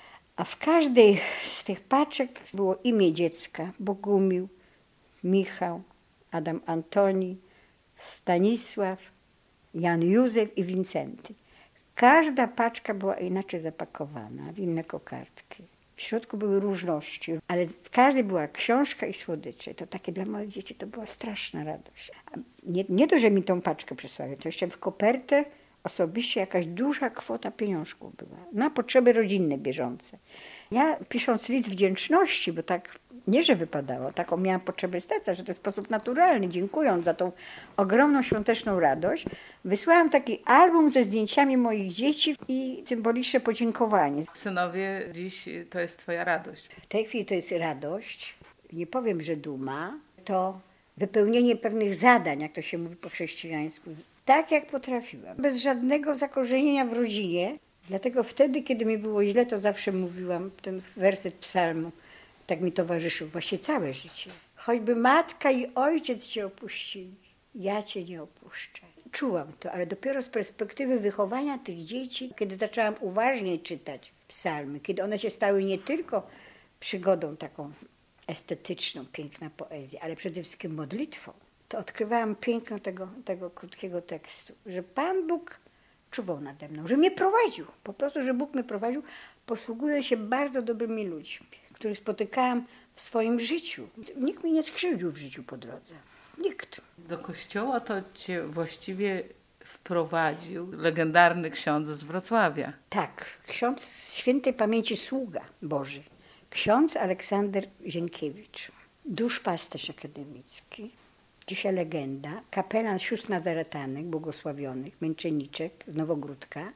A w każdej z tych paczek było imię dziecka, Bogumił, Michał, Adam Antoni, Stanisław, Jan Józef i Wincenty. Każda paczka była inaczej zapakowana, w inne kokardki. W środku były różności, ale w każdej była książka i słodycze. To takie dla moich dzieci to była straszna radość. Nie to, że mi tą paczkę przysłali, to jeszcze w kopertę osobiście jakaś duża kwota pieniążków była. Na potrzeby rodzinne, bieżące. Ja pisząc list wdzięczności, bo tak nie, że wypadało, taką miałam potrzebę stać, że to w sposób naturalny, dziękując za tą ogromną świąteczną radość, wysłałam taki album ze zdjęciami moich dzieci i symboliczne podziękowanie. Synowie, dziś to jest twoja radość. W tej chwili to jest radość, nie powiem, że duma, to wypełnienie pewnych zadań, jak to się mówi po chrześcijańsku, tak jak potrafiłam, bez żadnego zakorzenienia w rodzinie. Dlatego wtedy, kiedy mi było źle, to zawsze mówiłam ten werset psalmu, tak mi towarzyszył właśnie całe życie. Choćby matka i ojciec cię opuścili, ja cię nie opuszczę. Czułam to, ale dopiero z perspektywy wychowania tych dzieci, kiedy zaczęłam uważniej czytać psalmy, kiedy one się stały nie tylko przygodą taką estetyczną, piękna poezja, ale przede wszystkim modlitwą, to odkrywałam piękno tego krótkiego tekstu, że Pan Bóg czuwał nade mną, że mnie prowadził, po prostu, że Bóg mnie prowadził, posługując się bardzo dobrymi ludźmi, których spotykałam w swoim życiu. Nikt mnie nie skrzywdził w życiu po drodze. Nikt. Do kościoła to cię właściwie wprowadził legendarny ksiądz z Wrocławia. Tak, ksiądz świętej pamięci sługa Boży, ksiądz Aleksander Zienkiewicz, duszpasterz akademicki, dzisiaj legenda, kapelan sióstr nazaretanek błogosławionych, męczenniczek z Nowogródka,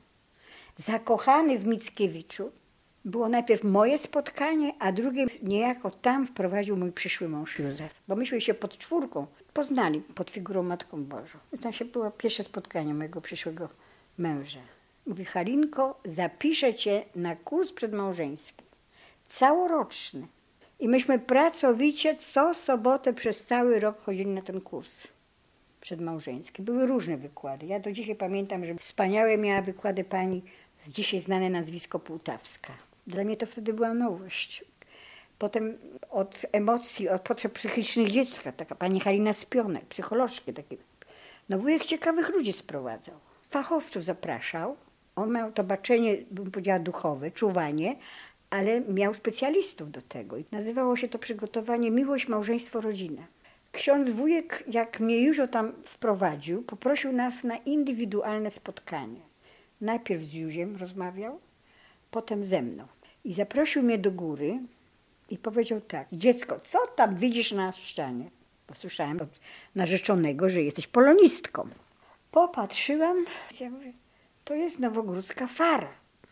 zakochany w Mickiewiczu. Było najpierw moje spotkanie, a drugie niejako tam wprowadził mój przyszły mąż Józef. Bo myśmy się pod 4 poznali pod figurą Matką Bożą. I tam się było pierwsze spotkanie mojego przyszłego męża. Mówi: Halinko, zapiszę cię na kurs przedmałżeński, całoroczny. I myśmy pracowicie co sobotę przez cały rok chodzili na ten kurs przedmałżeński. Były różne wykłady. Ja do dzisiaj pamiętam, że wspaniałe miała wykłady pani z dzisiaj znane nazwisko Półtawska. Dla mnie to wtedy była nowość. Potem od emocji, od potrzeb psychicznych dziecka, taka pani Halina Spionek, psycholożki takie. No wujek ciekawych ludzi sprowadzał. Fachowców zapraszał. On miał to baczenie, bym powiedziała, duchowe, czuwanie, ale miał specjalistów do tego. I nazywało się to przygotowanie Miłość, Małżeństwo, Rodzina. Ksiądz wujek, jak mnie już tam wprowadził, poprosił nas na indywidualne spotkanie. Najpierw z Józiem rozmawiał, potem ze mną. I zaprosił mnie do góry i powiedział tak: dziecko, co tam widzisz na ścianie? Bo słyszałem od narzeczonego, że jesteś polonistką. Popatrzyłam, ja mówię, to jest nowogródzka fara.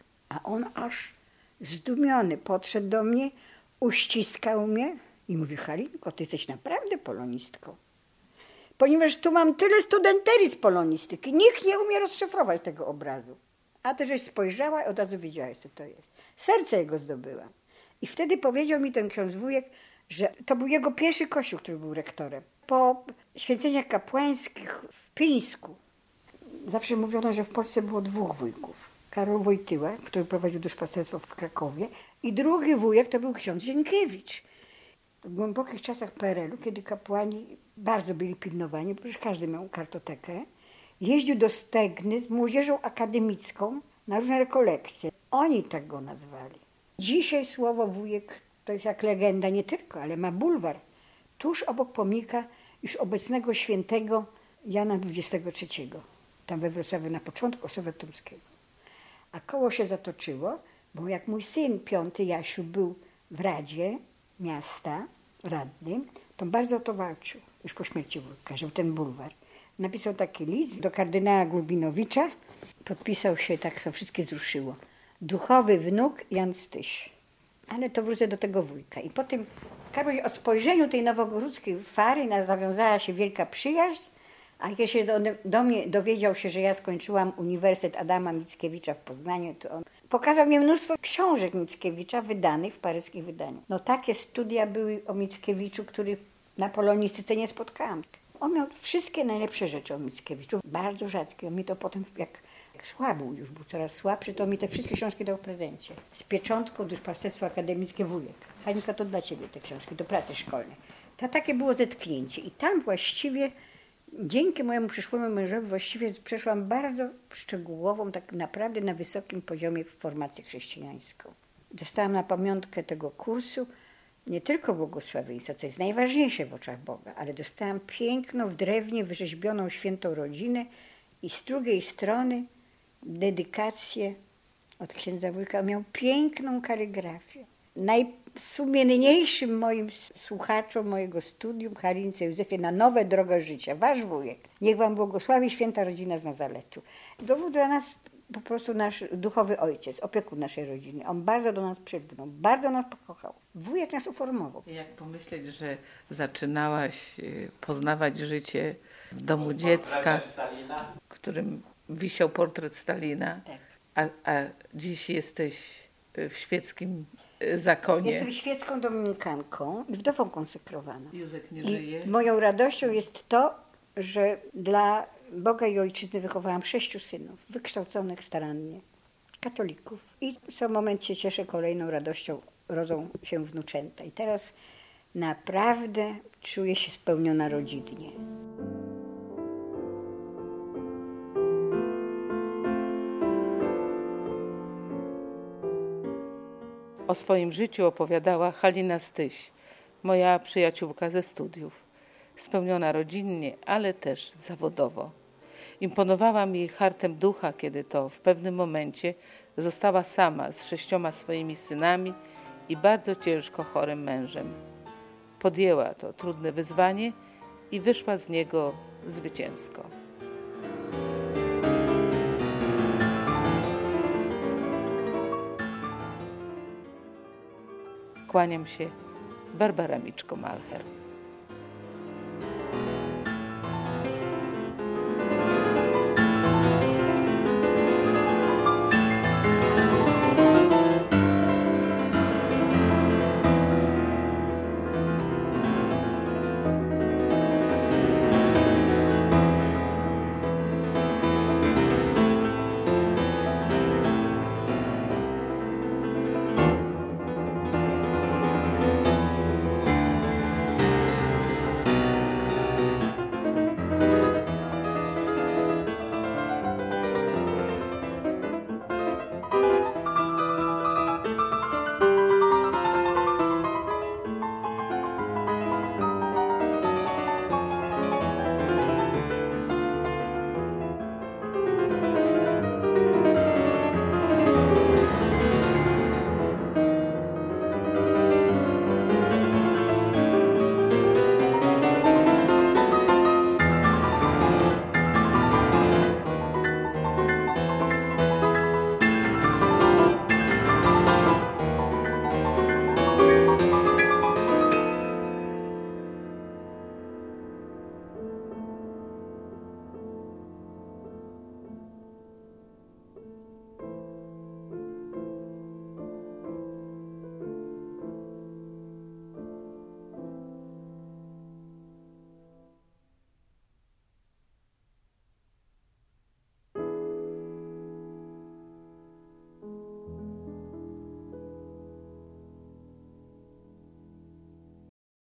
A on aż zdumiony podszedł do mnie, uściskał mnie i mówi: Halinko, ty jesteś naprawdę polonistką. Ponieważ tu mam tyle studenterii z polonistyki, nikt nie umie rozszyfrować tego obrazu. A ty żeś spojrzała i od razu wiedziałaś, co to jest. Serce jego zdobyłam. I wtedy powiedział mi ten ksiądz wujek, że to był jego pierwszy kościół, który był rektorem. Po święceniach kapłańskich w Pińsku zawsze mówiono, że w Polsce było 2 wujków. Karol Wojtyła, który prowadził duszpasterstwo w Krakowie, i drugi wujek to był ksiądz Zienkiewicz. W głębokich czasach PRL-u, kiedy kapłani bardzo byli pilnowani, bo już każdy miał kartotekę, jeździł do Stegny z młodzieżą akademicką na różne rekolekcje. Oni tak go nazwali. Dzisiaj słowo wujek to jest jak legenda nie tylko, ale ma bulwar tuż obok pomnika już obecnego świętego Jana XXIII, tam we Wrocławiu na początku Ostrowia Tomskiego. A koło się zatoczyło, bo jak mój syn 5, Jasiu, był w Radzie Miasta, radnym, to bardzo o to walczył, już po śmierci wujka, żeby ten bulwar. Napisał taki list do kardynała Gulbinowicza, podpisał się, tak to wszystkie wzruszyło. Duchowy wnuk Jan Styś. Ale to wrócę do tego wujka. I po tym o spojrzeniu tej nowogródzkiej fary zawiązała się wielka przyjaźń, a jak się do mnie dowiedział się, że ja skończyłam Uniwersytet Adama Mickiewicza w Poznaniu, to on pokazał mi mnóstwo książek Mickiewicza wydanych w paryskich wydaniach. No takie studia były o Mickiewiczu, których na polonistyce nie spotkałam. On miał wszystkie najlepsze rzeczy o Mickiewiczu, bardzo rzadkie. On mi to potem, jak słabł, już był coraz słabszy, to mi te wszystkie książki dał w prezencie. Z pieczątką Duszpasterstwo Akademickie wujek. Halinka, to dla ciebie te książki, do pracy szkolnej. To takie było zetknięcie. I tam właściwie dzięki mojemu przyszłemu mężowi właściwie przeszłam bardzo szczegółową, tak naprawdę na wysokim poziomie formację chrześcijańską. Dostałam na pamiątkę tego kursu nie tylko błogosławieństwo, co jest najważniejsze w oczach Boga, ale dostałam piękną, w drewnie wyrzeźbioną świętą rodzinę i z drugiej strony dedykację od księdza wujka. Miał piękną kaligrafię. Najsumienniejszym moim słuchaczom mojego studium, Halince Józefie, na nowe drogę życia, wasz wujek, niech wam błogosławi święta rodzina z Nazaretu. To był dla nas po prostu nasz duchowy ojciec, opiekun naszej rodziny. On bardzo do nas przylgnął, bardzo nas pokochał. Wujek nas uformował. Jak pomyśleć, że zaczynałaś poznawać życie w domu dziecka, w którym wisiał portret Stalina, Tak. a dziś jesteś w świeckim zakonie. Jestem świecką dominikanką, wdową konsekrowaną. Józef nie żyje. I moją radością jest to, że dla Boga i Ojczyzny wychowałam 6 synów, wykształconych starannie, katolików. I w tym momencie cieszę kolejną radością, rodzą się wnuczęta. I teraz naprawdę czuję się spełniona rodzinnie. O swoim życiu opowiadała Halina Styś, moja przyjaciółka ze studiów. Spełniona rodzinnie, ale też zawodowo. Imponowała mi hartem ducha, kiedy to w pewnym momencie została sama z 6 swoimi synami i bardzo ciężko chorym mężem. Podjęła to trudne wyzwanie i wyszła z niego zwycięsko. Kłaniam się, Barbara Miczko-Malcher.